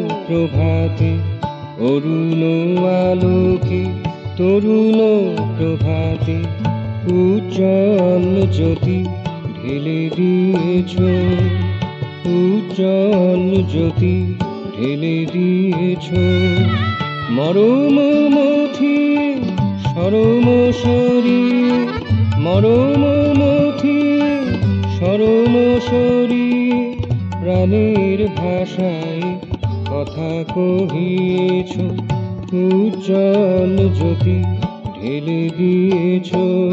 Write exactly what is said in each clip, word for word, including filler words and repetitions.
প্রভাতে অরুণ আলোকে তরুণ প্রভাতে উজ্জ্বল জ্যোতি ঢেলে দিয়েছ, উজ্জ্বল জ্যোতি ঢেলে দিয়েছ। মরম মথিয়ে সরম সরিয়ে, মরম মথিয়ে সরম সরিয়ে প্রাণের ভাষায় কথা কহিয়েছ, উজ্জ্বল জ্যোতি ঢেলে দিয়েছ।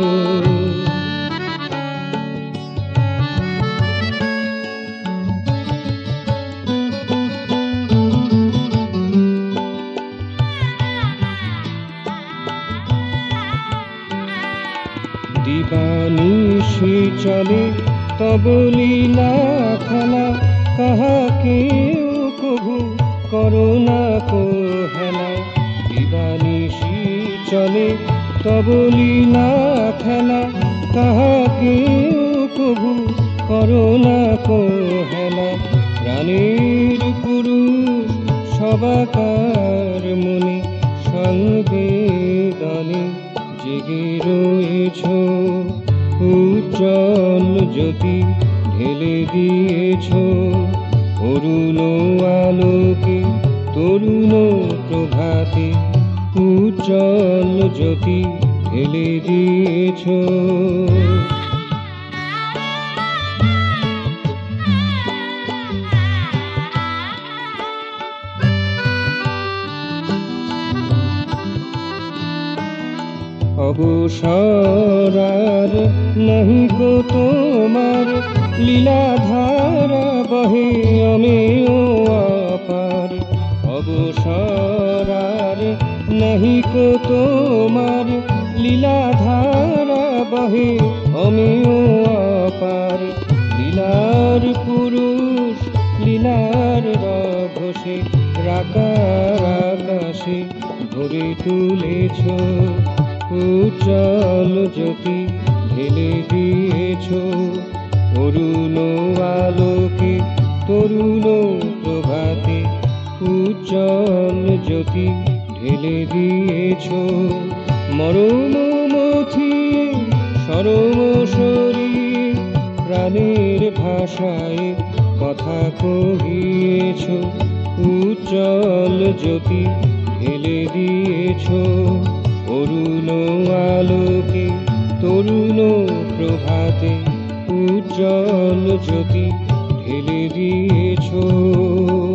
দিবানিশি চলে তব লীলা খেলা, কাহাকেও কভু করোনা কো হেলা। দিবানিশি চলে তব লীলা খেলা, কাহাকেও কভু করোনা কো হেলা। প্রাণের পুরুষ সবাকার মনে সংবেদনে জেগে রয়েছ, উজ্জ্বল জ্যোতি ঢেলে দিয়েছ। অরুণ আলোকে তরুণ প্রভাতে উজ্জ্বল জ্যোতি ঢেলে দিয়েছ। অবসর আর নাহি গো তোমার, লীলাধারা বহে অমেয় অপার। অবসর আর নাহি গো তোমার, লীলাধারা বহে অমেয় অপার। লীলার পুরুষ লীলার রঘোষে রাকার আকাশে ভরে তুলেছ, উজ্জ্বল জ্যোতি ঢেলে দিয়েছ। অরুণ আলোকে তরুণ প্রভাতে উজ্জ্বল জ্যোতি ঢেলে দিয়েছ। মরম মথিয়ে সরম সরিয়ে প্রাণের ভাষায় কথা কহিয়েছ, উজ্জ্বল জ্যোতি ঢেলে দিয়েছ। অরুণ আলোকে তরুণ প্রভাতে উজ্জ্বল জ্যোতি ঢেলে দিয়েছ।